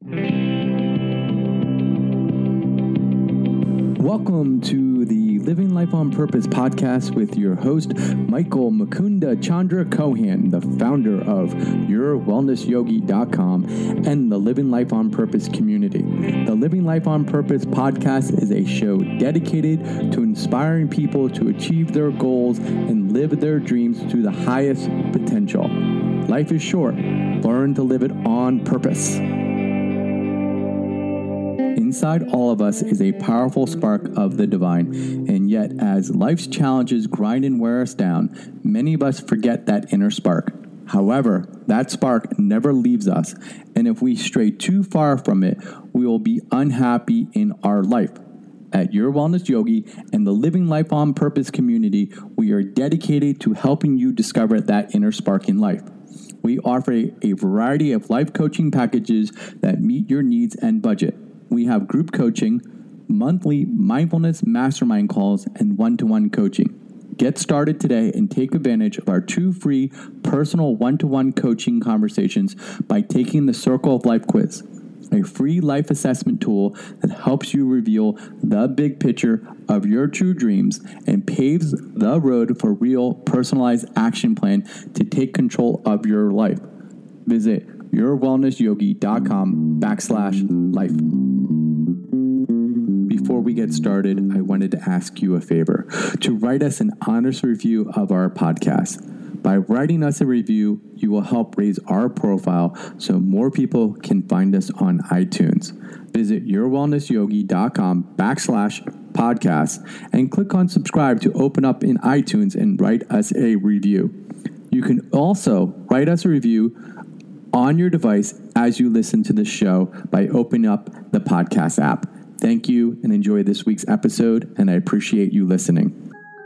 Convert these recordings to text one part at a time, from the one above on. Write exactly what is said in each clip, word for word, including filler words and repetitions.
Welcome to the Living Life on Purpose podcast with your host, Michael Mukunda Chandra Kohan, the founder of your wellness yogi dot com and the Living Life on Purpose community. The Living Life on Purpose podcast is a show dedicated to inspiring people to achieve their goals and live their dreams to the highest potential. Life is short. Learn to live it on purpose. Inside all of us is a powerful spark of the divine, and yet as life's challenges grind and wear us down, many of us forget that inner spark. However, that spark never leaves us, and if we stray too far from it, we will be unhappy in our life. At Your Wellness Yogi and the Living Life on Purpose community, we are dedicated to helping you discover that inner spark in life. We offer a, a variety of life coaching packages that meet your needs and budget. We have group coaching, monthly mindfulness mastermind calls, and one-to-one coaching. Get started today and take advantage of our two free personal one-to-one coaching conversations by taking the Circle of Life quiz, a free life assessment tool that helps you reveal the big picture of your true dreams and paves the road for real personalized action plan to take control of your life. Visit your wellness yogi dot com backslash life. Before we get started, I wanted to ask you a favor to write us an honest review of our podcast. By writing us a review, you will help raise our profile so more people can find us on iTunes. Visit your wellness yogi dot com backslash podcast and click on subscribe to open up in iTunes and write us a review. You can also write us a review on your device as you listen to the show by opening up the podcast app. Thank you and enjoy this week's episode, and I appreciate you listening.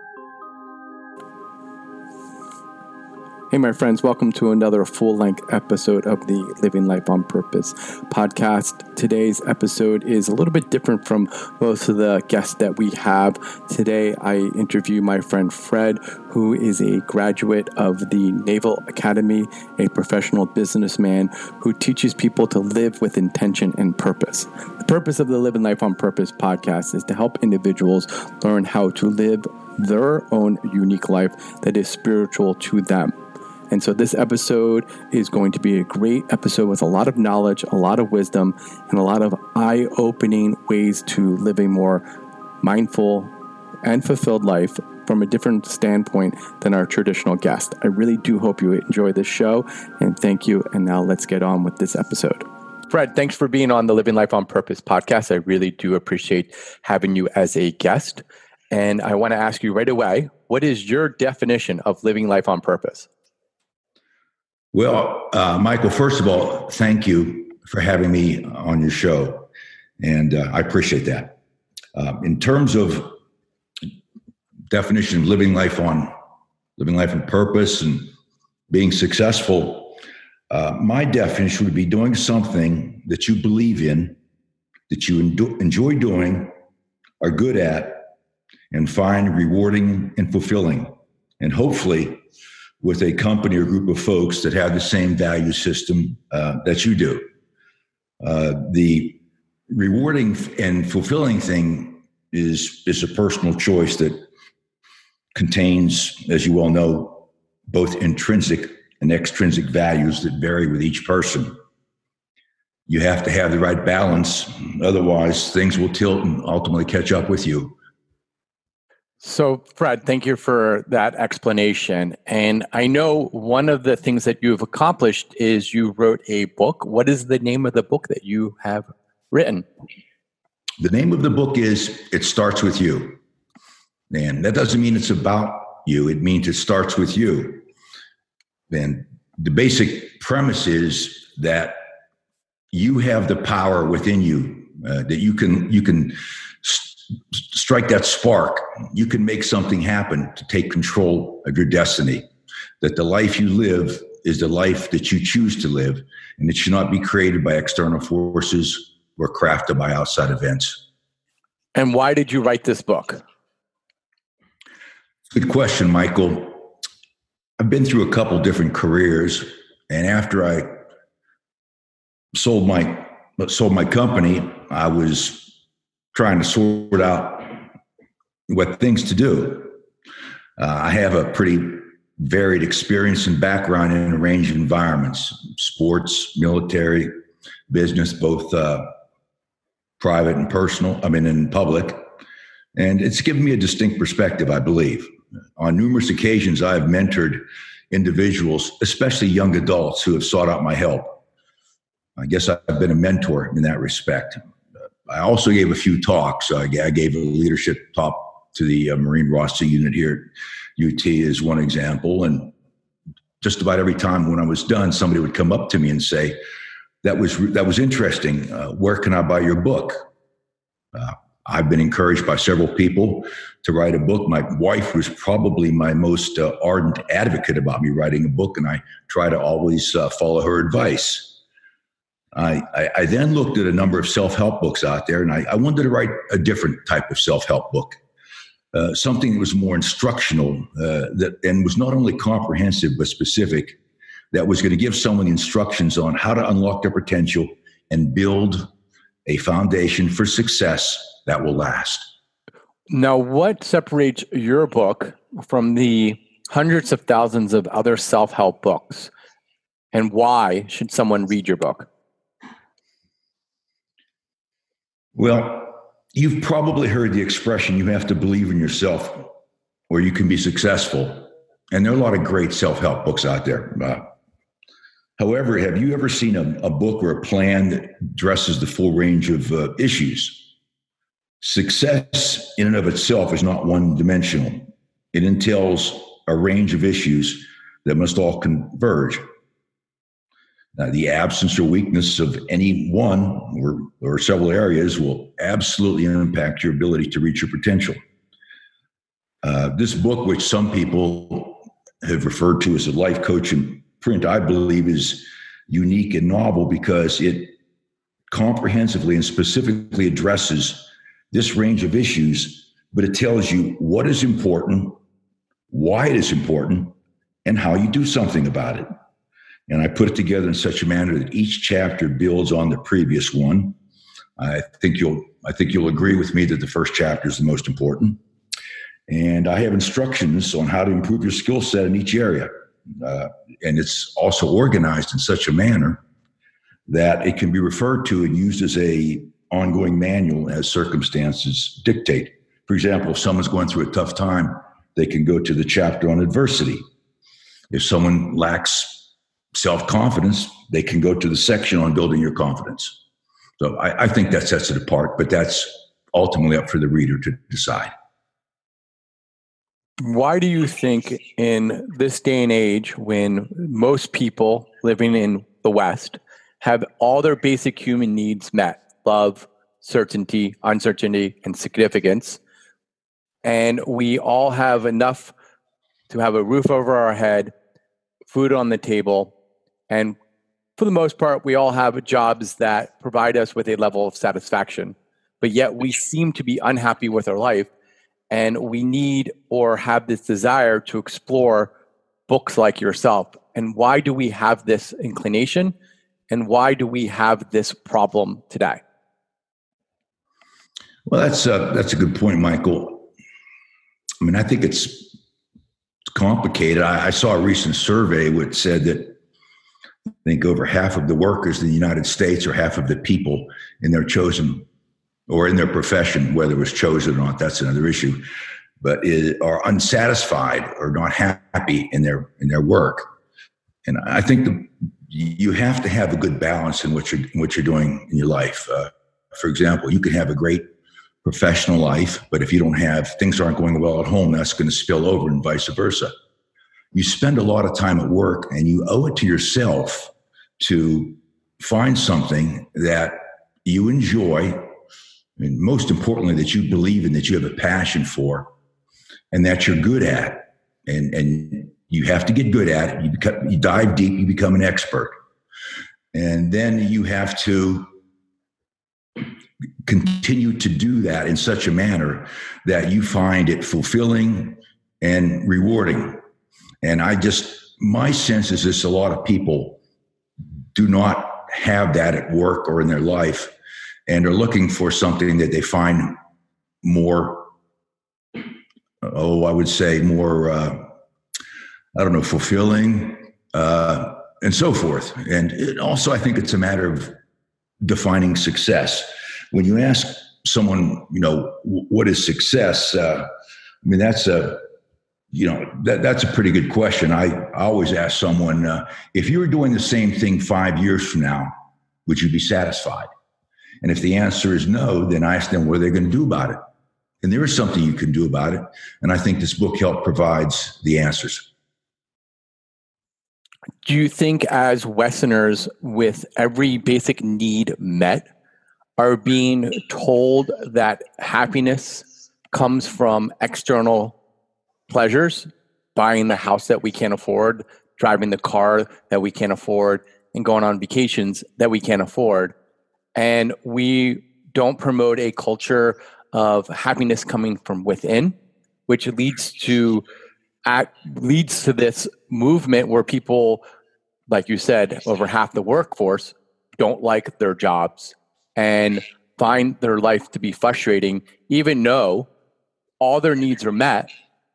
Hey, my friends, welcome to another full-length episode of the Living Life on Purpose podcast. Today's episode is a little bit different from most of the guests that we have. Today, I interview my friend Fred, who is a graduate of the Naval Academy, a professional businessman who teaches people to live with intention and purpose. The purpose of the Living Life on Purpose podcast is to help individuals learn how to live their own unique life that is spiritual to them. And so this episode is going to be a great episode with a lot of knowledge, a lot of wisdom, and a lot of eye-opening ways to live a more mindful and fulfilled life from a different standpoint than our traditional guest. I really do hope you enjoy this show, and thank you. And now let's get on with this episode. Fred, thanks for being on the Living Life on Purpose podcast. I really do appreciate having you as a guest. And I want to ask you right away, what is your definition of living life on purpose? Well, uh, Michael, first of all, thank you for having me on your show, and uh, I appreciate that. Uh, in terms of definition of living life on living life on purpose and being successful, uh, my definition would be doing something that you believe in, that you enjoy, enjoy doing, are good at, and find rewarding and fulfilling, and hopefully with a company or group of folks that have the same value system uh, that you do. Uh, the rewarding and fulfilling thing is, is a personal choice that contains, as you well know, both intrinsic and extrinsic values that vary with each person. You have to have the right balance, otherwise things will tilt and ultimately catch up with you. So, Fred, thank you for that explanation. And I know one of the things that you've accomplished is you wrote a book. What is the name of the book that you have written? The name of the book is It Starts With You. And that doesn't mean it's about you. It means it starts with you. And the basic premise is that you have the power within you, uh, that you can, you can strike that spark. You can make something happen to take control of your destiny, that the life you live is the life that you choose to live, and it should not be created by external forces or crafted by outside events. And why did you write this book? Good question, Michael. I've been through a couple different careers, and after I sold my sold my company, I was trying to sort out what things to do. Uh, I have a pretty varied experience and background in a range of environments: sports, military, business, both uh, private and personal, I mean, in public. And it's given me a distinct perspective, I believe. On numerous occasions, I've mentored individuals, especially young adults, who have sought out my help. I guess I've been a mentor in that respect. I also gave a few talks. I gave a leadership talk to the uh, Marine R O S C unit here at U T as one example. And just about every time when I was done, somebody would come up to me and say, that was that was interesting. Uh, where can I buy your book? Uh, I've been encouraged by several people to write a book. My wife was probably my most uh, ardent advocate about me writing a book, and I try to always uh, follow her advice. I, I, I then looked at a number of self-help books out there, and I, I wanted to write a different type of self-help book, uh, something that was more instructional, uh, that and was not only comprehensive but specific, that was going to give someone instructions on how to unlock their potential and build a foundation for success that will last. Now, what separates your book from the hundreds of thousands of other self-help books, and why should someone read your book? Well, you've probably heard the expression, you have to believe in yourself or you can be successful. And there are a lot of great self-help books out there. Uh, however, have you ever seen a, a book or a plan that addresses the full range of uh, issues? Success in and of itself is not one-dimensional. It entails a range of issues that must all converge. Uh, the absence or weakness of any one or, or several areas will absolutely impact your ability to reach your potential. Uh, this book, which some people have referred to as a life coach in print, I believe is unique and novel because it comprehensively and specifically addresses this range of issues, but it tells you what is important, why it is important, and how you do something about it. And I put it together in such a manner that each chapter builds on the previous one. I think you'll I think you'll agree with me that the first chapter is the most important. And I have instructions on how to improve your skill set in each area. Uh, and it's also organized in such a manner that it can be referred to and used as a ongoing manual as circumstances dictate. For example, if someone's going through a tough time, they can go to the chapter on adversity. If someone lacks self-confidence, they can go to the section on building your confidence. So I, I think that sets it apart, but that's ultimately up for the reader to decide. Why do you think in this day and age, when most people living in the West have all their basic human needs met, love, certainty, uncertainty, and significance, and we all have enough to have a roof over our head, food on the table, and for the most part, we all have jobs that provide us with a level of satisfaction, but yet we seem to be unhappy with our life, and we need or have this desire to explore books like yourself. And why do we have this inclination, and why do we have this problem today? Well, that's a, that's a good point, Michael. I mean, I think it's complicated. I, I saw a recent survey which said that I think over half of the workers in the United States, or half of the people in their chosen or in their profession, whether it was chosen or not, that's another issue, but is, are unsatisfied or not happy in their in their work. And I think the, you have to have a good balance in what you're in what you're doing in your life. Uh, for example, you can have a great professional life, but if you don't have things aren't going well at home, that's going to spill over, and vice versa. You spend a lot of time at work, and you owe it to yourself to find something that you enjoy, and most importantly, that you believe in, that you have a passion for, and that you're good at. And, and you have to get good at it. You, become, you dive deep, you become an expert. And then you have to continue to do that in such a manner that you find it fulfilling and rewarding. And I just, my sense is this, a lot of people do not have that at work or in their life and are looking for something that they find more, oh, I would say more, uh, I don't know, fulfilling, uh, and so forth. And it also, I think it's a matter of defining success. When you ask someone, you know, what is success? Uh, I mean, that's a, you know, that, that's a pretty good question. I, I always ask someone, uh, if you were doing the same thing five years from now, would you be satisfied? And if the answer is no, then I ask them what are they going to do about it? And there is something you can do about it. And I think this book help provides the answers. Do you think as Westerners, with every basic need met, are being told that happiness comes from external pleasures, buying the house that we can't afford, driving the car that we can't afford, and going on vacations that we can't afford? And we don't promote a culture of happiness coming from within, which leads to act, leads to this movement where people, like you said, over half the workforce don't like their jobs and find their life to be frustrating, even though all their needs are met.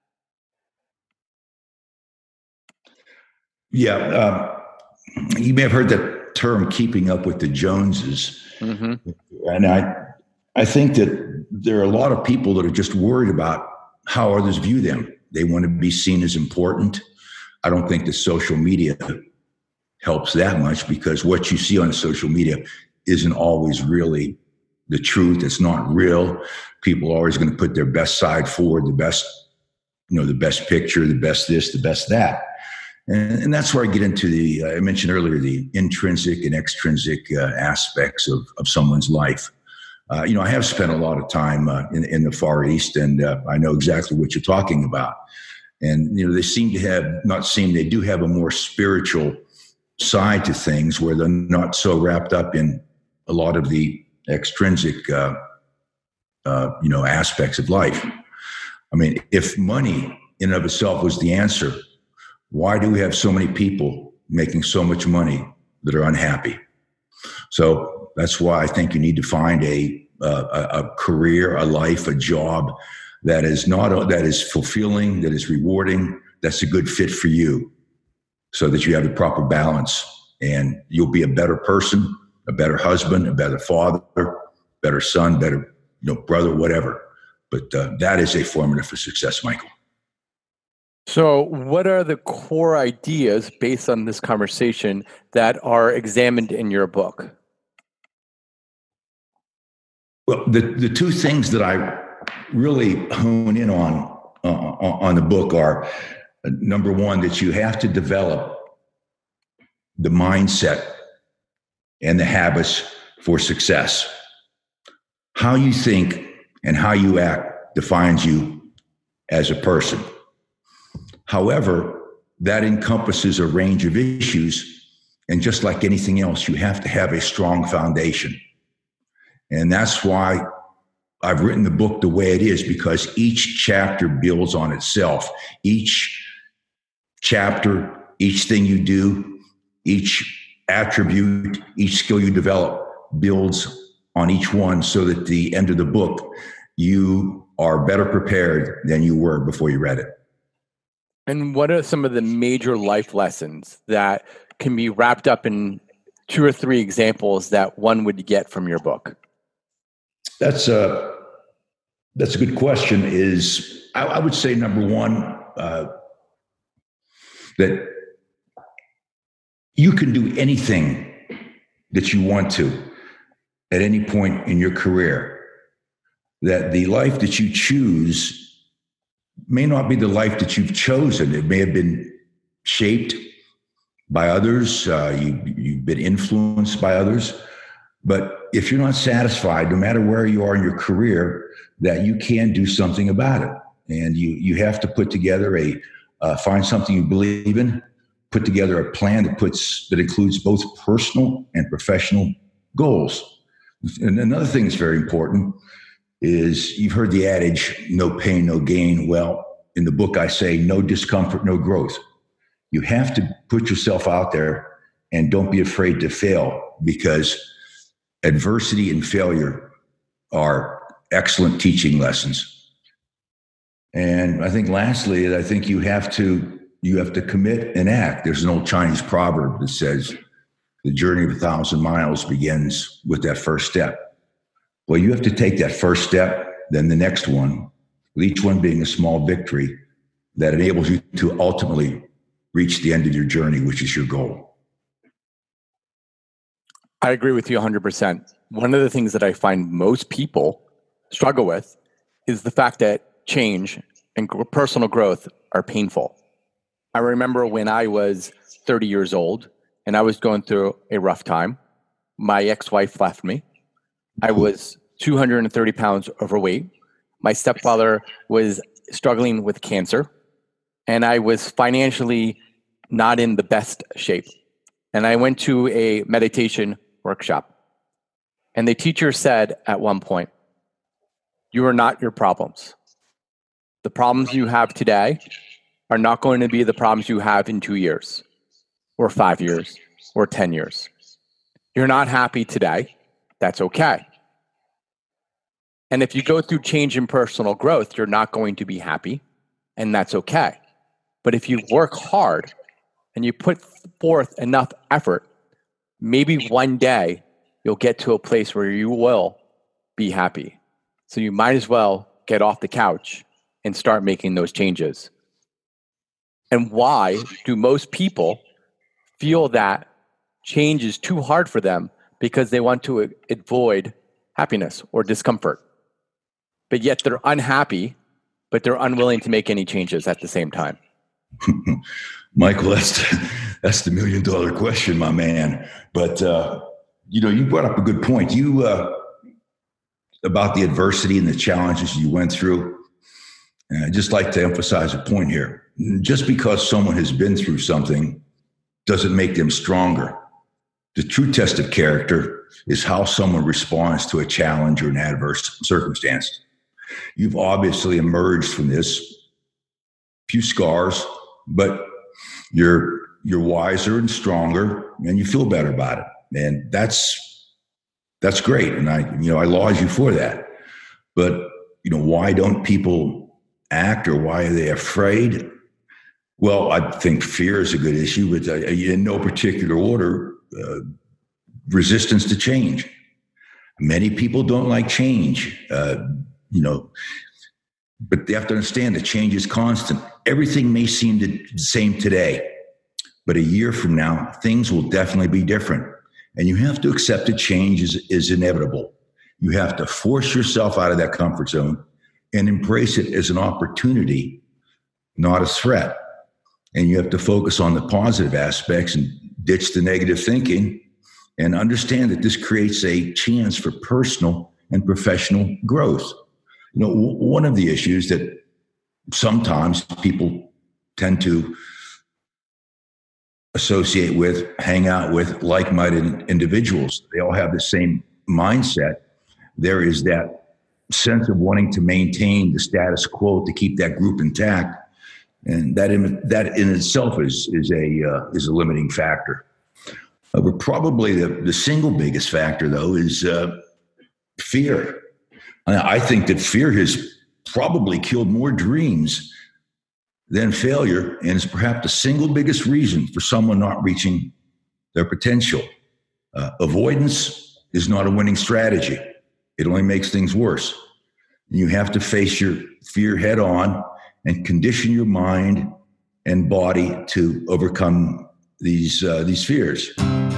Yeah. Uh, you may have heard that term, keeping up with the Joneses. Mm-hmm. And I, I think that there are a lot of people that are just worried about how others view them. They want to be seen as important. I don't think that social media helps that much, because what you see on social media isn't always really the truth. It's not real. People are always going to put their best side forward, the best, you know, the best picture, the best this, the best that. And, and that's where I get into the, uh, I mentioned earlier, the intrinsic and extrinsic uh, aspects of, of someone's life. Uh, you know, I have spent a lot of time uh, in, in the Far East, and uh, I know exactly what you're talking about. And, you know, they seem to have, not seem, they do have a more spiritual side to things where they're not so wrapped up in a lot of the extrinsic, uh, uh, you know, aspects of life. I mean, if money in and of itself was the answer, why do we have so many people making so much money that are unhappy? So that's why I think you need to find a, uh, a, a career, a life, a job that is not, that is fulfilling, that is rewarding, that's a good fit for you, so that you have the proper balance, and you'll be a better person, a better husband, a better father, better son, better, you know, brother, whatever. But uh, that is a formula for success, Michael. So what are the core ideas based on this conversation that are examined in your book? Well, the, the two things that I really hone in on uh, on the book are, uh, number one, that you have to develop the mindset and the habits for success. How you think and how you act defines you as a person. However, that encompasses a range of issues, and just like anything else, you have to have a strong foundation. And that's why I've written the book the way it is, because each chapter builds on itself. Each chapter, each thing you do, each attribute, each skill you develop builds on each one, so that at the end of the book, you are better prepared than you were before you read it. And what are some of the major life lessons that can be wrapped up in two or three examples that one would get from your book? That's a, that's a good question. Is I, I would say, number one, uh, that you can do anything that you want to at any point in your career. That the life that you choose may not be the life that you've chosen. It may have been shaped by others. Uh, you, you've been influenced by others. But if you're not satisfied, no matter where you are in your career, that you can do something about it. And you, you have to put together a, uh, find something you believe in, put together a plan that puts, that includes both personal and professional goals. And another thing that's very important is, you've heard the adage, no pain, no gain. Well, in the book, I say no discomfort, no growth. You have to put yourself out there and don't be afraid to fail, because adversity and failure are excellent teaching lessons. And I think lastly, I think you have to you have to commit and act. There's an old Chinese proverb that says the journey of a thousand miles begins with that first step. Well, you have to take that first step, then the next one, with each one being a small victory that enables you to ultimately reach the end of your journey, which is your goal. I agree with you one hundred percent. One of the things that I find most people struggle with is the fact that change and personal growth are painful. I remember when I was thirty years old and I was going through a rough time. My ex-wife left me. I was two hundred thirty pounds overweight. My stepfather was struggling with cancer, and I was financially not in the best shape. And I went to a meditation workshop, and the teacher said at one point, "You are not your problems. The problems you have today are not going to be the problems you have in two years or five years or ten years. You're not happy today. That's okay. And if you go through change in personal growth, you're not going to be happy, and that's okay. But if you work hard and you put forth enough effort, maybe one day you'll get to a place where you will be happy. So you might as well get off the couch and start making those changes." And why do most people feel that change is too hard for them? Because they want to avoid happiness or discomfort. But yet they're unhappy, but they're unwilling to make any changes at the same time. Michael, that's the, that's the million dollar question, my man. But, uh, you know, you brought up a good point. You, uh, about the adversity and the challenges you went through. And I'd just like to emphasize a point here. Just because someone has been through something doesn't make them stronger. The true test of character is how someone responds to a challenge or an adverse circumstance. You've obviously emerged from this, few scars, but you're you're wiser and stronger, and you feel better about it. And that's that's great. And I, you know, I laud you for that. But, you know, why don't people act, or why are they afraid? Well, I think fear is a good issue, but uh, in no particular order, uh, resistance to change. Many people don't like change, uh, you know, but they have to understand that change is constant. Everything may seem the same today, but a year from now, things will definitely be different. And you have to accept that change is, is inevitable. You have to force yourself out of that comfort zone and embrace it as an opportunity, not a threat. And you have to focus on the positive aspects and ditch the negative thinking, and understand that this creates a chance for personal and professional growth. You know, w- one of the issues that sometimes people tend to associate with, hang out with like-minded individuals. They all have the same mindset. There is that sense of wanting to maintain the status quo to keep that group intact, and that in that in itself is is a uh, is a limiting factor. Uh, but probably the, the single biggest factor, though, is uh, fear. I think that fear has probably killed more dreams than failure, and is perhaps the single biggest reason for someone not reaching their potential. Uh, avoidance is not a winning strategy. It only makes things worse. You have to face your fear head on and condition your mind and body to overcome these uh, these fears.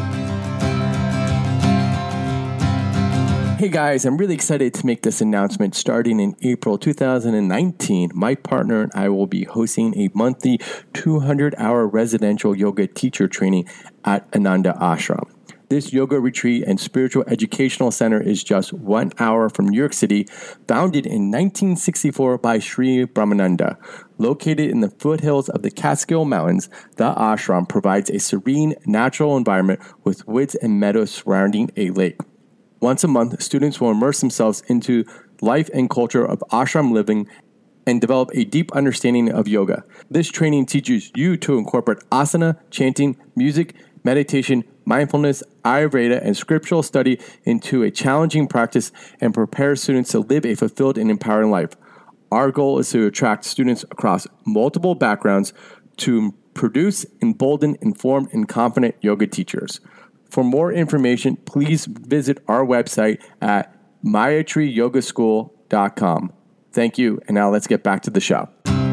Hey guys, I'm really excited to make this announcement. Starting in April two thousand nineteen, my partner and I will be hosting a monthly two hundred hour residential yoga teacher training at Ananda Ashram. This yoga retreat and spiritual educational center is just one hour from New York City, founded in nineteen sixty-four by Sri Brahmananda. Located in the foothills of the Catskill Mountains, the ashram provides a serene, natural environment with woods and meadows surrounding a lake. Once a month, students will immerse themselves into life and culture of ashram living and develop a deep understanding of yoga. This training teaches you to incorporate asana, chanting, music, meditation, mindfulness, Ayurveda, and scriptural study into a challenging practice and prepare students to live a fulfilled and empowering life. Our goal is to attract students across multiple backgrounds to produce emboldened, informed, and confident yoga teachers. For more information, please visit our website at mayatri yoga school dot com. Thank you, and now let's get back to the show.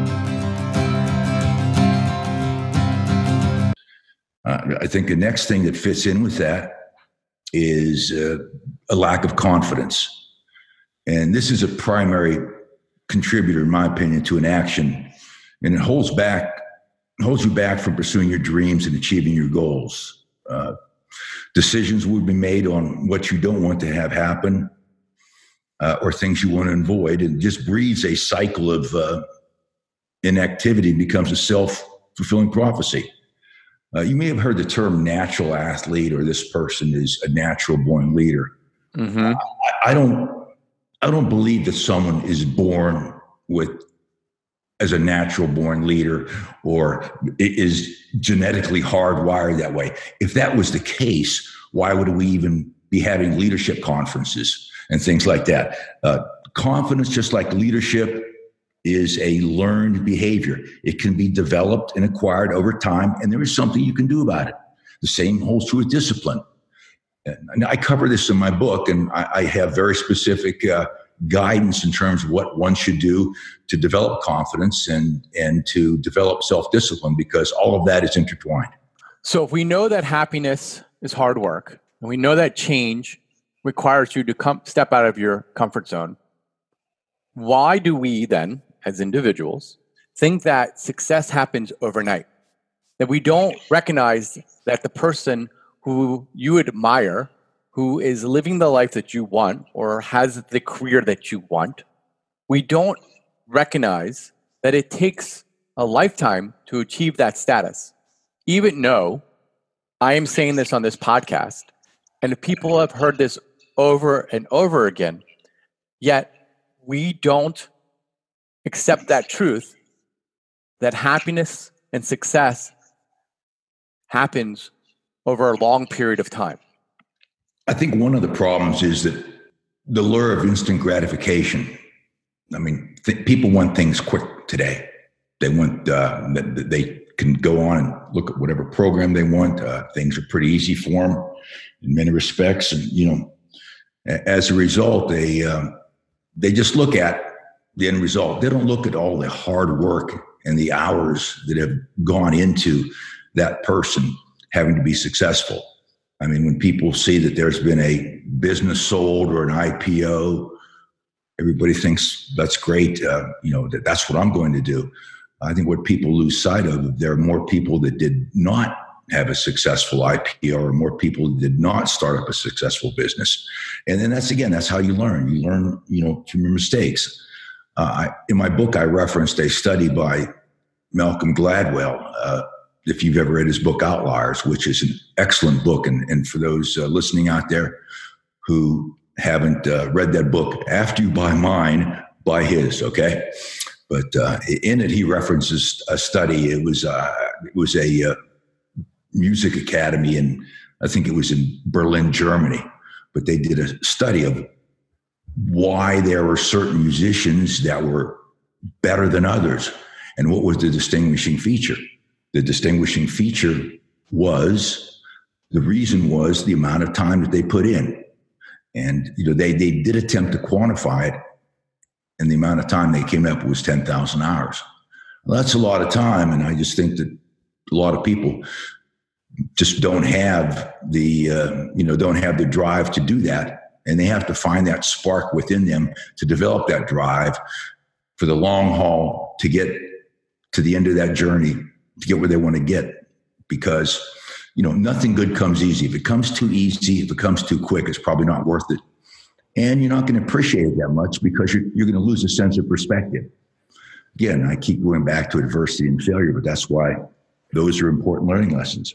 Uh, I think the next thing that fits in with that is uh, a lack of confidence. And this is a primary contributor, in my opinion, to an action. And it holds back, holds you back from pursuing your dreams and achieving your goals. Uh, decisions will be made on what you don't want to have happen uh, or things you want to avoid, and just breeds a cycle of uh, inactivity and becomes a self-fulfilling prophecy. Uh, you may have heard the term natural athlete, or this person is a natural born leader. Mm-hmm. Uh, I, I don't, I don't believe that someone is born with as a natural born leader or is genetically hardwired that way. If that was the case, why would we even be having leadership conferences and things like that? Uh, confidence, just like leadership, is a learned behavior. It can be developed and acquired over time, and there is something you can do about it. The same holds true with discipline. And I cover this in my book, and I, I have very specific uh, guidance in terms of what one should do to develop confidence and, and to develop self-discipline, because all of that is intertwined. So if we know that happiness is hard work, and we know that change requires you to come, step out of your comfort zone, why do we then, as individuals, think that success happens overnight? That we don't recognize that the person who you admire, who is living the life that you want or has the career that you want, we don't recognize that it takes a lifetime to achieve that status. Even though I am saying this on this podcast, and people have heard this over and over again, yet we don't accept that truth, that happiness and success happens over a long period of time. I think one of the problems is that the lure of instant gratification. I mean, th- people want things quick today. They want, uh, they can go on and look at whatever program they want. Uh, things are pretty easy for them in many respects. And, you know, as a result, they, um, they just look at the end result. They don't look at all the hard work and the hours that have gone into that person having to be successful. I mean, when people see that there's been a business sold or an I P O, everybody thinks that's great. Uh, you know, that that's what I'm going to do. I think what people lose sight of, there are more people that did not have a successful I P O, or more people that did not start up a successful business. And then that's, again, that's how you learn. You learn, you know, from your mistakes. Uh, I, in my book, I referenced a study by Malcolm Gladwell, uh, if you've ever read his book, Outliers, which is an excellent book. And, and for those uh, listening out there who haven't uh, read that book, after you buy mine, buy his, okay? But uh, in it, he references a study. It was, uh, it was a uh, music academy, and I think it was in Berlin, Germany. But they did a study of why there were certain musicians that were better than others, and what was the distinguishing feature. The distinguishing feature was, the reason was the amount of time that they put in. And, you know, they, they did attempt to quantify it, and the amount of time they came up with was ten thousand hours. Well, that's a lot of time. And I just think that a lot of people just don't have the, uh, you know, don't have the drive to do that. And they have to find that spark within them to develop that drive for the long haul, to get to the end of that journey, to get where they want to get. Because, you know, nothing good comes easy. If it comes too easy, if it comes too quick, it's probably not worth it. And you're not going to appreciate it that much, because you're, you're going to lose a sense of perspective. Again, I keep going back to adversity and failure, but that's why those are important learning lessons.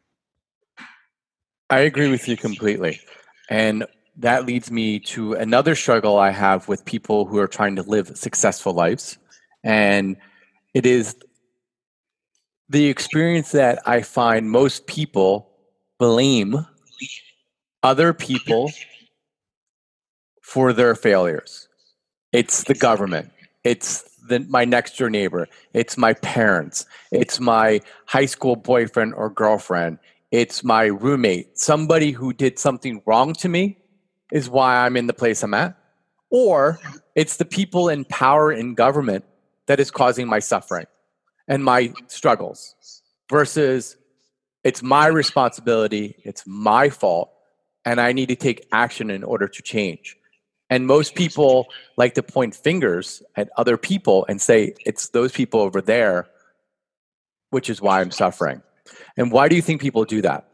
I agree with you completely. And that leads me to another struggle I have with people who are trying to live successful lives. And it is the experience that I find most people blame other people for their failures. It's the government. It's the, my next door neighbor. It's my parents. It's my high school boyfriend or girlfriend. It's my roommate. Somebody who did something wrong to me is why I'm in the place I'm at. Or it's the people in power in government that is causing my suffering and my struggles, versus it's my responsibility, it's my fault, and I need to take action in order to change. And most people like to point fingers at other people and say, it's those people over there, which is why I'm suffering. And why do you think people do that?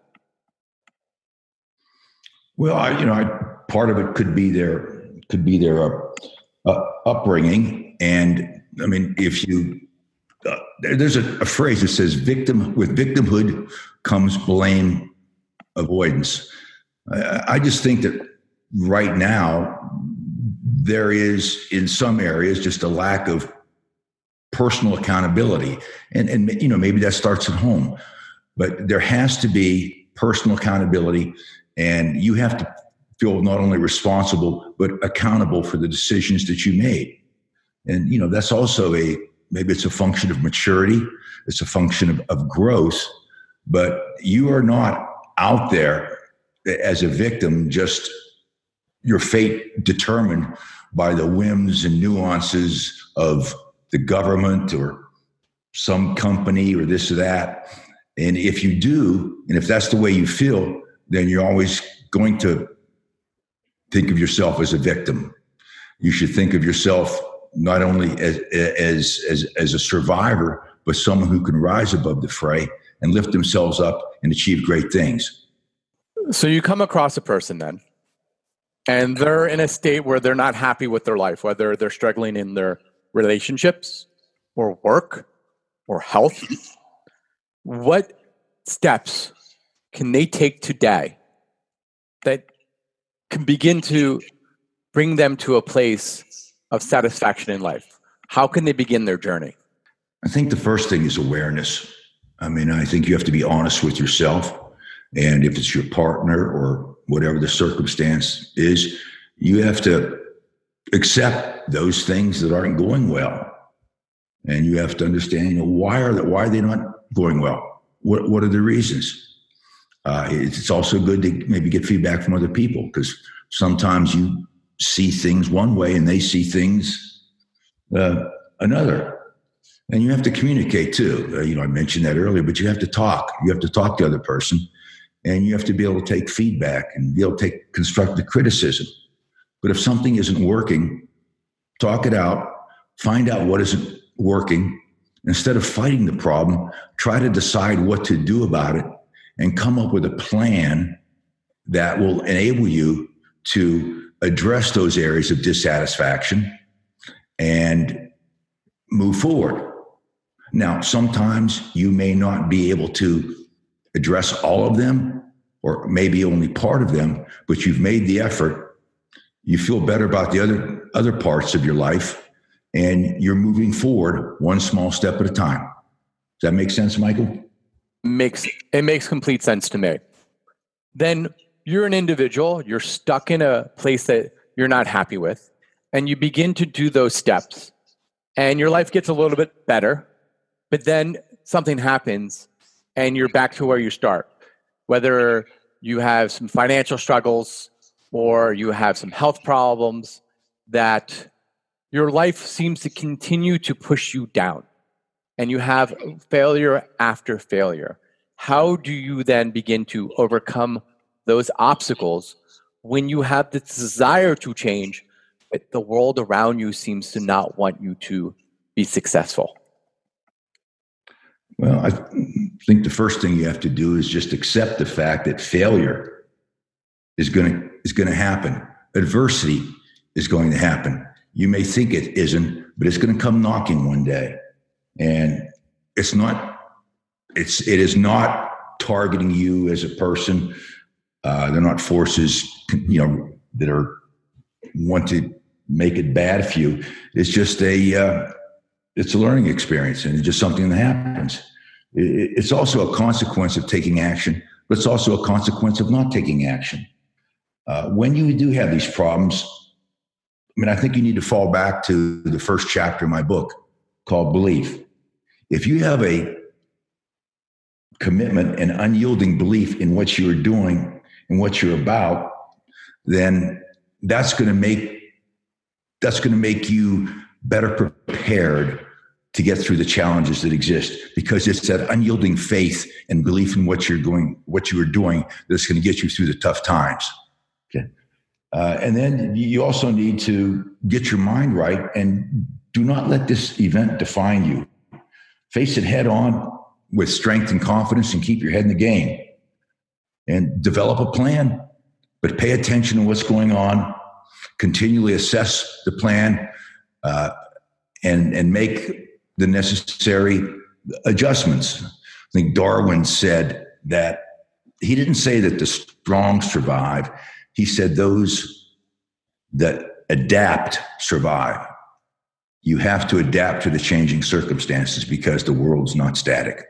Well, I, you know, I, part of it could be their could be their uh, uh, upbringing, and I mean, if you uh, there, there's a, a phrase that says, "Victim with victimhood comes blame avoidance." I, I just think that right now there is, in some areas, just a lack of personal accountability, and and you know, maybe that starts at home, but there has to be personal accountability. And you have to feel not only responsible, but accountable for the decisions that you made. And, you know, that's also a, maybe it's a function of maturity. It's a function of, of growth, but you are not out there as a victim, just your fate determined by the whims and nuances of the government or some company or this or that. And if you do, and if that's the way you feel, then you're always going to think of yourself as a victim. You should think of yourself not only as, as, as, as a survivor, but someone who can rise above the fray and lift themselves up and achieve great things. So you come across a person then, and they're in a state where they're not happy with their life, whether they're struggling in their relationships or work or health. What steps can they take today that can begin to bring them to a place of satisfaction in life? How can they begin their journey? I think the first thing is awareness. I mean, I think you have to be honest with yourself. And if it's your partner or whatever the circumstance is, you have to accept those things that aren't going well. And you have to understand, you know, why are they, why are they not going well? What, what are the reasons? Uh, it's also good to maybe get feedback from other people, because sometimes you see things one way and they see things uh, another. And you have to communicate too. Uh, you know, I mentioned that earlier, but you have to talk. You have to talk to the other person, and you have to be able to take feedback and be able to take constructive criticism. But if something isn't working, talk it out, find out what isn't working. Instead of fighting the problem, try to decide what to do about it, and come up with a plan that will enable you to address those areas of dissatisfaction and move forward. Now, sometimes you may not be able to address all of them, or maybe only part of them, but you've made the effort. You feel better about the other, other parts of your life, and you're moving forward one small step at a time. Does that make sense, Michael? Makes it makes complete sense to me. Then you're an individual, you're stuck in a place that you're not happy with, and you begin to do those steps, and your life gets a little bit better, but then something happens and you're back to where you start. Whether you have some financial struggles or you have some health problems, that your life seems to continue to push you down. And you have failure after failure. How do you then begin to overcome those obstacles when you have the desire to change, but the world around you seems to not want you to be successful? Well, I think the first thing you have to do is just accept the fact that failure is going to is going to happen. Adversity is going to happen. You may think it isn't, but it's going to come knocking one day. And it's not, it's, it is not targeting you as a person. Uh, they're not forces, you know, that are want to make it bad for you. It's just a, uh, it's a learning experience, and it's just something that happens. It, it's also a consequence of taking action, but it's also a consequence of not taking action. Uh, when you do have these problems, I mean, I think you need to fall back to the first chapter of my book called Belief. If you have a commitment and unyielding belief in what you're doing and what you're about, then that's going to make that's going to make you better prepared to get through the challenges that exist, because it's that unyielding faith and belief in what you're going, what you are doing, that's going to get you through the tough times. Okay. Uh, and then you also need to get your mind right and do not let this event define you. Face it head on with strength and confidence and keep your head in the game and develop a plan, but pay attention to what's going on, continually assess the plan, uh, and, and make the necessary adjustments. I think Darwin said that he didn't say that the strong survive. He said those that adapt survive. You have to adapt to the changing circumstances because the world's not static.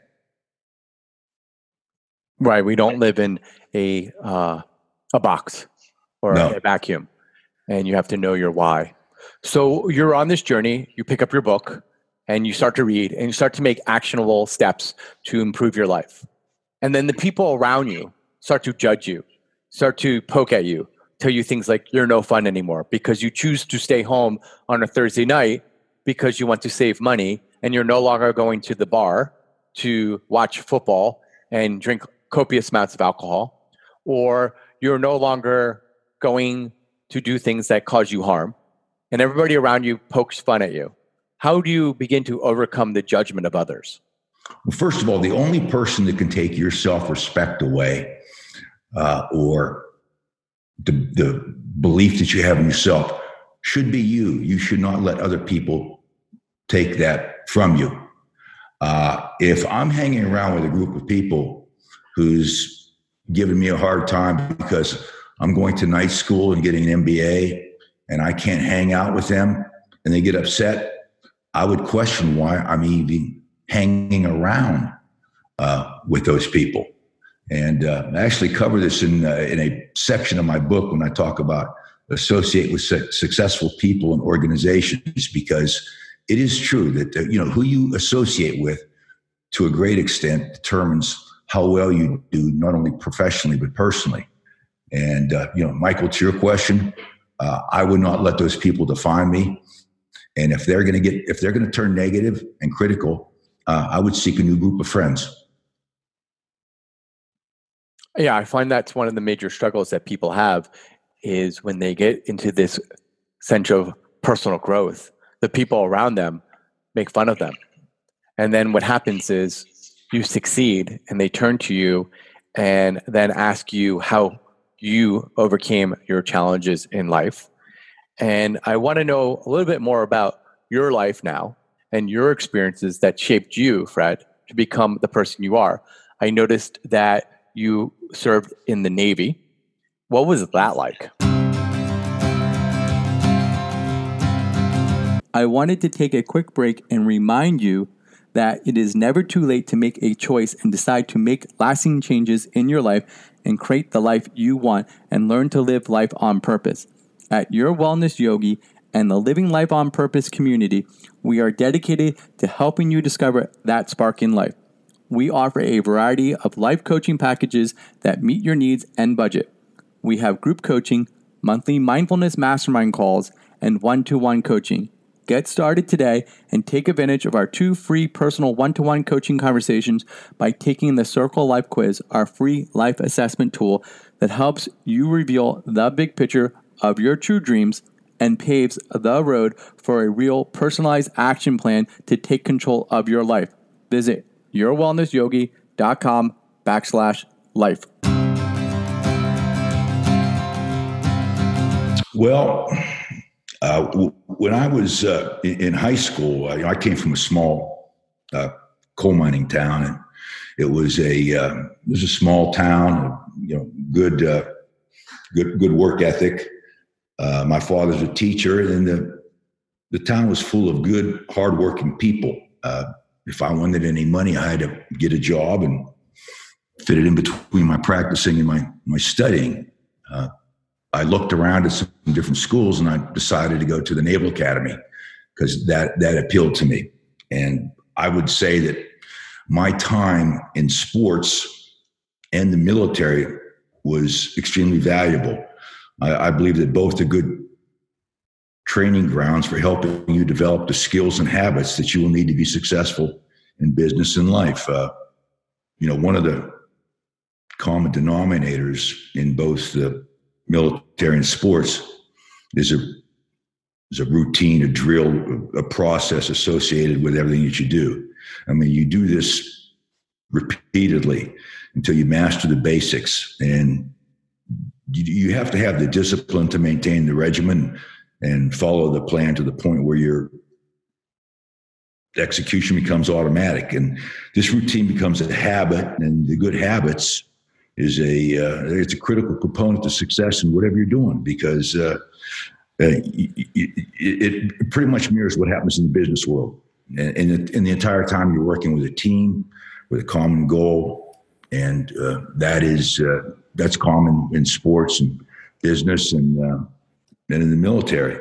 Right. We don't live in a uh, a box or No. a vacuum, and you have to know your why. So you're on this journey. You pick up your book and you start to read and you start to make actionable steps to improve your life. And then the people around you start to judge you, start to poke at you, tell you things like you're no fun anymore because you choose to stay home on a Thursday night because you want to save money, and you're no longer going to the bar to watch football and drink copious amounts of alcohol, or you're no longer going to do things that cause you harm, and everybody around you pokes fun at you. How do you begin to overcome the judgment of others? Well, first of all, the only person that can take your self-respect away uh, or the, the belief that you have in yourself should be you. You should not let other people take that from you. Uh, if I'm hanging around with a group of people who's giving me a hard time because I'm going to night school and getting an M B A and I can't hang out with them and they get upset, I would question why I'm even hanging around uh, with those people. And uh, I actually cover this in, uh, in a section of my book when I talk about associate with su- successful people and organizations, because it is true that, uh, you know, who you associate with to a great extent determines how well you do, not only professionally, but personally. And, uh, you know, Michael, to your question, uh, I would not let those people define me. And if they're going to get, if they're going to turn negative and critical, uh, I would seek a new group of friends. Yeah, I find that's one of the major struggles that people have is when they get into this sense of personal growth, the people around them make fun of them. And then what happens is you succeed and they turn to you and then ask you how you overcame your challenges in life. And I want to know a little bit more about your life now and your experiences that shaped you, Fred, to become the person you are. I noticed that you served in the Navy. What was that like? I wanted to take a quick break and remind you that it is never too late to make a choice and decide to make lasting changes in your life and create the life you want and learn to live life on purpose. At Your Wellness Yogi and the Living Life on Purpose community, we are dedicated to helping you discover that spark in life. We offer a variety of life coaching packages that meet your needs and budget. We have group coaching, monthly mindfulness mastermind calls, and one-to-one coaching. Get started today and take advantage of our two free personal one-to-one coaching conversations by taking the Circle Life Quiz, our free life assessment tool that helps you reveal the big picture of your true dreams and paves the road for a real personalized action plan to take control of your life. Visit yourwellnessyogi.com backslash life. Well, uh, w- when I was uh, in, in high school, I, I came from a small uh, coal mining town, and it was a uh, it was a small town. You know, good uh, good good work ethic. Uh, my father's a teacher, and the the town was full of good, hardworking people. Uh, if I wanted any money, I had to get a job and fitted in between my practicing and my, my studying. Uh, I looked around at some different schools and I decided to go to the Naval Academy because that, that appealed to me. And I would say that my time in sports and the military was extremely valuable. I, I believe that both are good training grounds for helping you develop the skills and habits that you will need to be successful in business and life. Uh, you know, one of the common denominators in both the military and sports is a is a routine, a drill, a process associated with everything that you do. I mean, you do this repeatedly until you master the basics, and you, you have to have the discipline to maintain the regimen and follow the plan to the point where your execution becomes automatic. And this routine becomes a habit, and the good habits is a uh, it's a critical component to success in whatever you're doing, because uh, uh, it, it pretty much mirrors what happens in the business world. And, and, it, and the entire time you're working with a team with a common goal, and uh, that is uh, that's common in sports and business and uh, and in the military.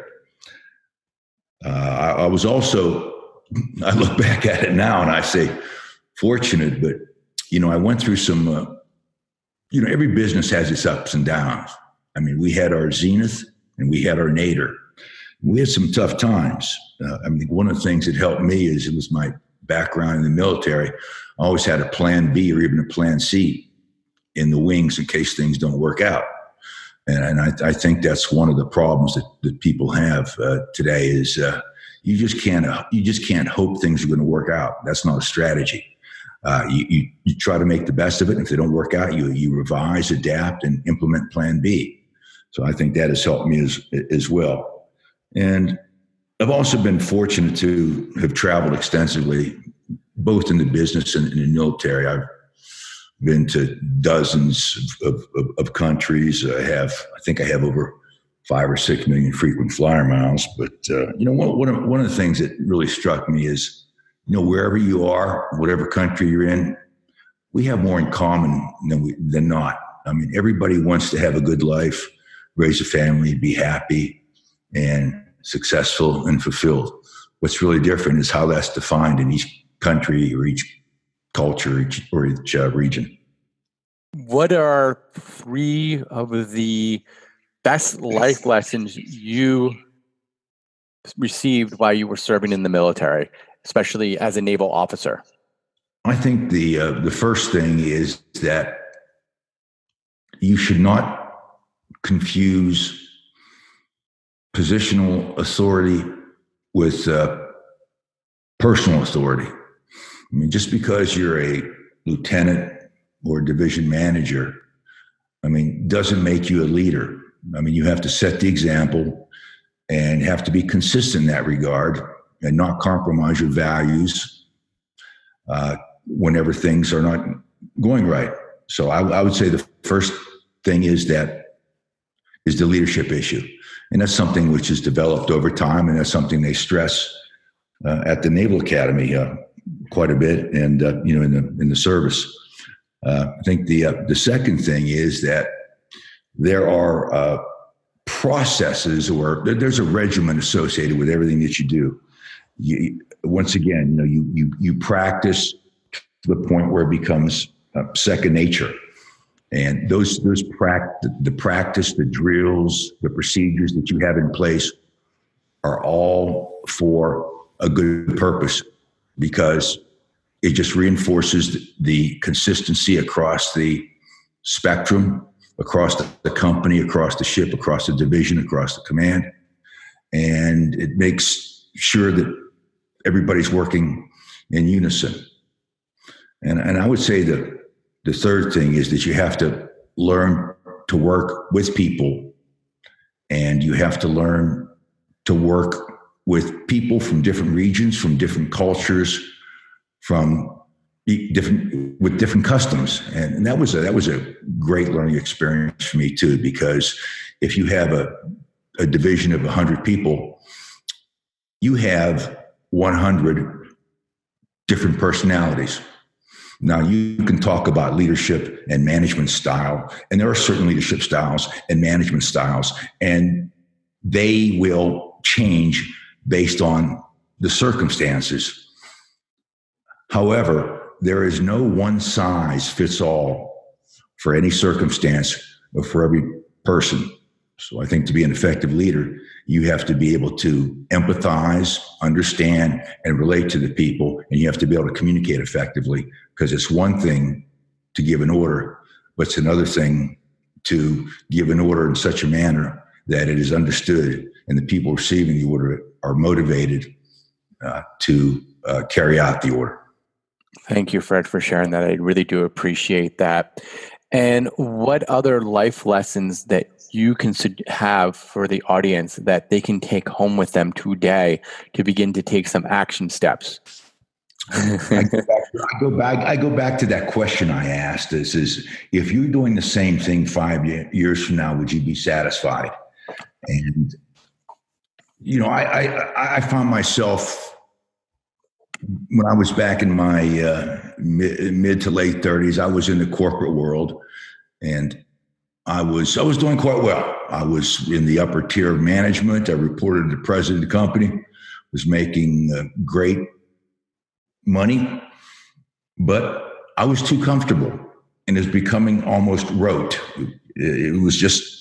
Uh, I, I was also, I look back at it now and I say fortunate, but you know, I went through some. Uh, You know, every business has its ups and downs. I mean, we had our zenith and we had our nadir. We had some tough times. Uh, I mean, one of the things that helped me is it was my background in the military. I always had a plan B or even a plan C in the wings in case things don't work out. And, and I, I think that's one of the problems that, that people have uh, today is uh, you just can't you just can't hope things are going to work out. That's not a strategy. Uh, you, you, you try to make the best of it. And if they don't work out, you you revise, adapt, and implement plan B. So I think that has helped me as, as well. And I've also been fortunate to have traveled extensively, both in the business and in the military. I've been to dozens of, of, of countries. I have, I think I have over five or six million frequent flyer miles. But, uh, you know, one, one, of, one of the things that really struck me is, you know, wherever you are, whatever country you're in, we have more in common than we, than not. I mean, everybody wants to have a good life, raise a family, be happy and successful and fulfilled. What's really different is how that's defined in each country or each culture each, or each uh, region. What are three of the best life lessons you received while you were serving in the military, especially as a naval officer? I think the uh, the first thing is that you should not confuse positional authority with uh, personal authority. I mean, just because you're a lieutenant or division manager, I mean, doesn't make you a leader. I mean, you have to set the example and have to be consistent in that regard and not compromise your values uh, whenever things are not going right. So I, I would say the first thing is that is the leadership issue. And that's something which is developed over time, and that's something they stress uh, at the Naval Academy uh, quite a bit, and uh, you know, in the in the service. Uh, I think the uh, the second thing is that there are uh, processes, or there's a regimen associated with everything that you do. You, once again, you know, you you you practice to the point where it becomes uh, second nature. And those, those pract- the practice, the drills, the procedures that you have in place are all for a good purpose, because it just reinforces the consistency across the spectrum, across the, the company, across the ship, across the division, across the command. And it makes sure that everybody's working in unison. And, and I would say that the third thing is that you have to learn to work with people, and you have to learn to work with people from different regions, from different cultures, from different with different customs. And, and that was a, that was a great learning experience for me too, because if you have a, a division of one hundred people, you have one hundred different personalities. Now, you can talk about leadership and management style, and there are certain leadership styles and management styles, and they will change based on the circumstances. However, there is no one size fits all for any circumstance or for every person. So I think to be an effective leader, you have to be able to empathize, understand, and relate to the people, and you have to be able to communicate effectively, because it's one thing to give an order, but it's another thing to give an order in such a manner that it is understood and the people receiving the order are motivated uh, to uh, carry out the order. Thank you, Fred, for sharing that. I really do appreciate that. And what other life lessons that you can have for the audience that they can take home with them today to begin to take some action steps? I, go back, I go back. I go back to that question I asked. This is, if you're doing the same thing five years from now, would you be satisfied? And you know, I I, I found myself when I was back in my uh, mid, mid to late thirties. I was in the corporate world, and I was I was doing quite well. I was in the upper tier of management. I reported to the president of the company. Was making uh, great money, but I was too comfortable, and it was becoming almost rote. It, it was just.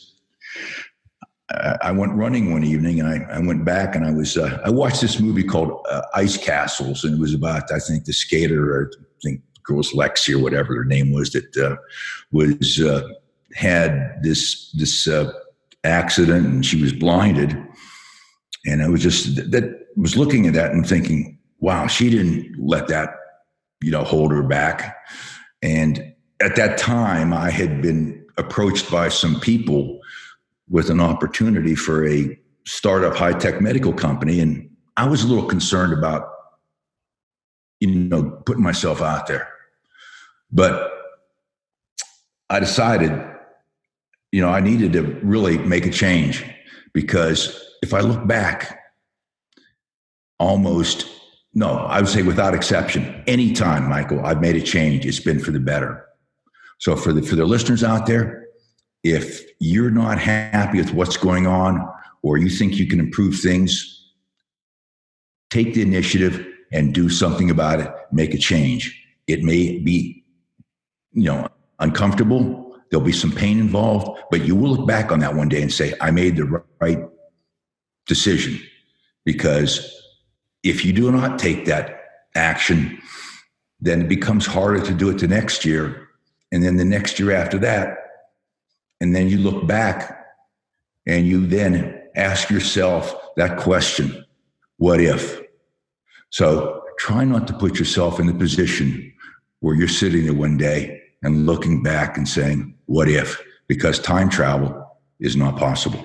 I went running one evening, and I, I went back, and I was uh, I watched this movie called uh, Ice Castles, and it was about, I think, the skater, or I think girls Lexi or whatever her name was, that uh, was uh, had this this uh, accident, and she was blinded, and I was just that was looking at that and thinking, wow, she didn't let that, you know, hold her back. And at that time, I had been approached by some people with an opportunity for a startup high-tech medical company. And I was a little concerned about, you know, putting myself out there. But I decided, you know, I needed to really make a change, because if I look back, almost, no, I would say without exception, anytime, Michael, I've made a change, it's been for the better. So for the, for the listeners out there, if you're not happy with what's going on, or you think you can improve things, take the initiative and do something about it. Make a change. It may be, you know, uncomfortable. There'll be some pain involved, but you will look back on that one day and say, I made the right decision. Because if you do not take that action, then it becomes harder to do it the next year, and then the next year after that. And then you look back and you then ask yourself that question, what if? So try not to put yourself in the position where you're sitting there one day and looking back and saying, what if? Because time travel is not possible.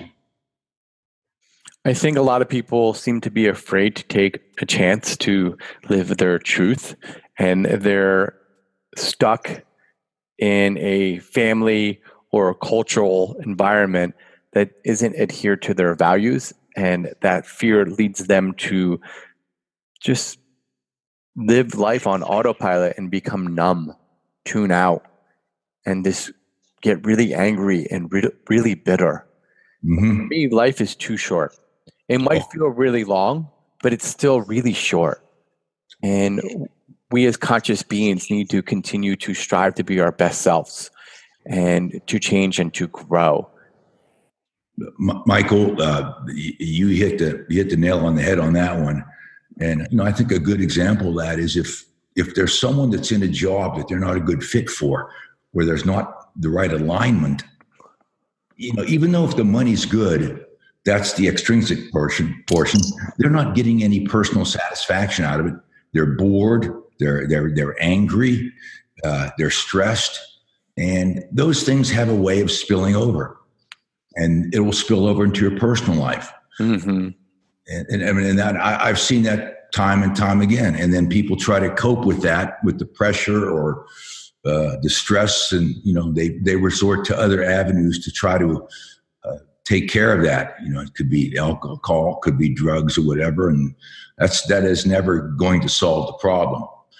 I think a lot of people seem to be afraid to take a chance to live their truth, and they're stuck in a family or a cultural environment that isn't adhered to their values, and that fear leads them to just live life on autopilot and become numb, tune out, and just get really angry and re- really bitter. Mm-hmm. For me, life is too short. It might oh. feel really long, but it's still really short. And we as conscious beings need to continue to strive to be our best selves, and to change and to grow. M- Michael, uh, you hit the you hit the nail on the head on that one. And you know, I think a good example of that is if if there's someone that's in a job that they're not a good fit for, where there's not the right alignment, you know, even though if the money's good, that's the extrinsic portion. Portion they're not getting any personal satisfaction out of it. They're bored. They're they're they're angry. Uh, they're stressed. And those things have a way of spilling over, and it will spill over into your personal life. Mm-hmm. And, and I mean, and that I, I've seen that time and time again. And then people try to cope with that, with the pressure or uh, the stress, and you know, they they resort to other avenues to try to uh, take care of that. You know, it could be alcohol, could be drugs, or whatever, and that's that is never going to solve the problem.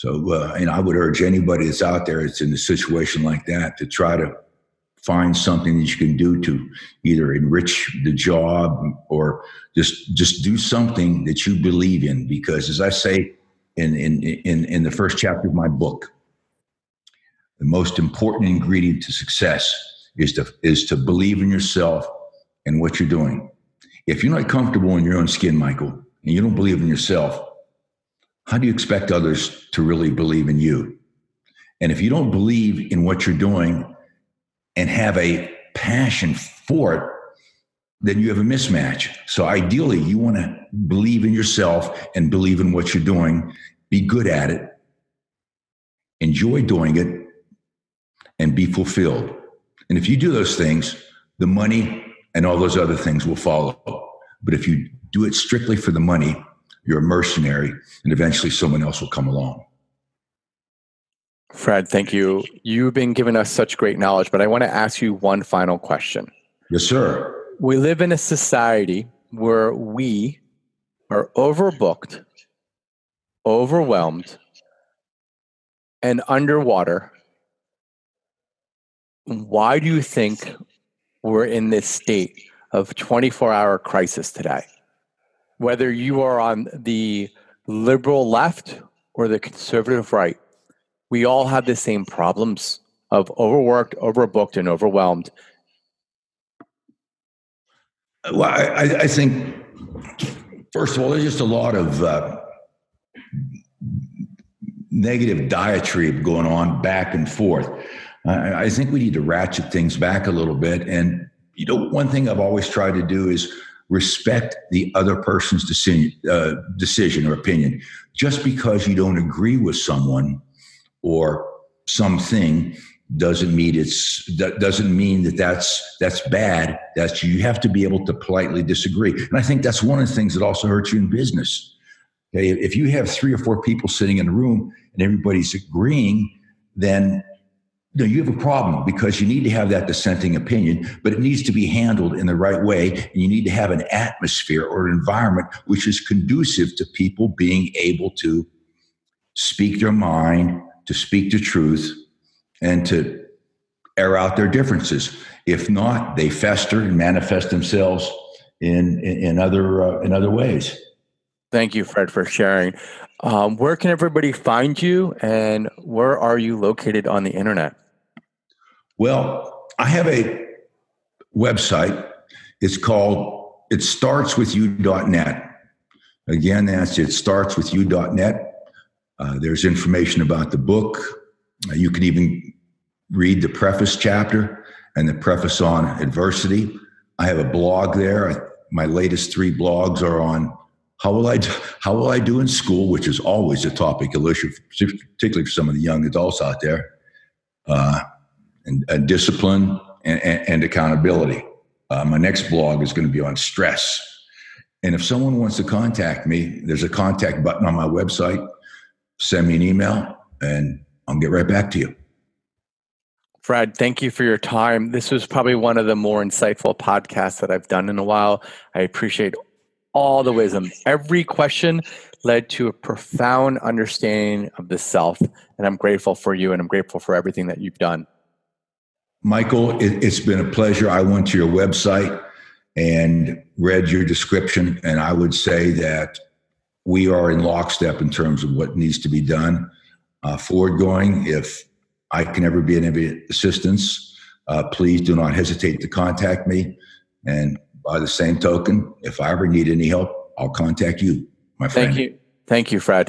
So, uh, and I would urge anybody that's out there that's in a situation like that to try to find something that you can do to either enrich the job or just just do something that you believe in. Because as I say in in in, in the first chapter of my book, the most important ingredient to success is to is to believe in yourself and what you're doing. If you're not comfortable in your own skin, Michael, and you don't believe in yourself, how do you expect others to really believe in you? And if you don't believe in what you're doing and have a passion for it, then you have a mismatch. So ideally, you want to believe in yourself and believe in what you're doing, be good at it, enjoy doing it, and be fulfilled. And if you do those things, the money and all those other things will follow. But if you do it strictly for the money, you're a mercenary, and eventually someone else will come along. Fred, thank you. You've been giving us such great knowledge, but I want to ask you one final question. Yes, sir. We live in a society where we are overbooked, overwhelmed, and underwater. Why do you think we're in this state of twenty-four hour crisis today? Whether you are on the liberal left or the conservative right, we all have the same problems of overworked, overbooked, and overwhelmed. Well, I, I think, first of all, there's just a lot of uh, negative diatribe going on back and forth. I, I think we need to ratchet things back a little bit. And, you know, one thing I've always tried to do is respect the other person's decision, uh, decision or opinion. Just because you don't agree with someone or something doesn't mean it's that doesn't mean that that's that's bad. That's you have to be able to politely disagree. And I think that's one of the things that also hurts you in business. Okay, if you have three or four people sitting in a room and everybody's agreeing, then you know, you have a problem, because you need to have that dissenting opinion, but it needs to be handled in the right way. And you need to have an atmosphere or an environment which is conducive to people being able to speak their mind, to speak the truth, and to air out their differences. If not, they fester and manifest themselves in in, in other uh, in other ways. Thank you, Fred, for sharing. Um, where can everybody find you, and where are you located on the internet? Well, I have a website. It's called it starts with you dot net. Again, that's it starts with you dot net. Uh, there's information about the book. Uh, you can even read the preface chapter and the preface on adversity. I have a blog there. I, my latest three blogs are on how will I do, how will I do in school, which is always a topic of issue, particularly for some of the young adults out there, uh, and, and discipline and, and, and accountability. Uh, my next blog is going to be on stress. And if someone wants to contact me, there's a contact button on my website. Send me an email and I'll get right back to you. Fred, thank you for your time. This was probably one of the more insightful podcasts that I've done in a while. I appreciate all the wisdom. Every question led to a profound understanding of the self. And I'm grateful for you, and I'm grateful for everything that you've done. Michael, it, it's been a pleasure. I went to your website and read your description, and I would say that we are in lockstep in terms of what needs to be done. Uh, forward going, if I can ever be of any assistance, uh, please do not hesitate to contact me. And by the same token, if I ever need any help, I'll contact you, my friend. Thank you. Thank you, Fred.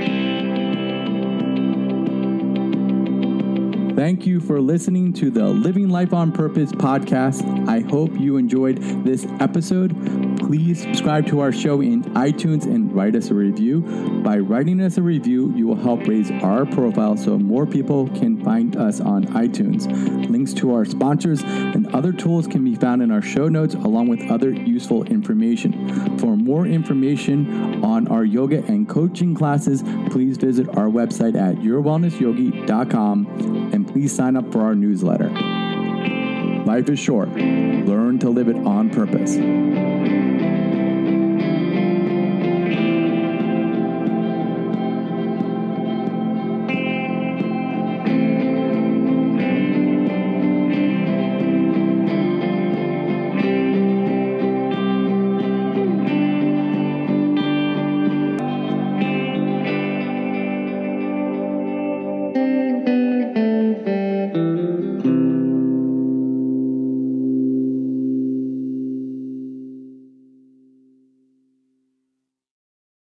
Thank you for listening to the Living Life on Purpose podcast. I hope you enjoyed this episode. Please subscribe to our show in iTunes and write us a review. By writing us a review, you will help raise our profile so more people can find us on iTunes. Links to our sponsors and other tools can be found in our show notes, along with other useful information. For more information on our yoga and coaching classes, please visit our website at your wellness yogi dot com, and please sign up for our newsletter. Life is short. Learn to live it on purpose.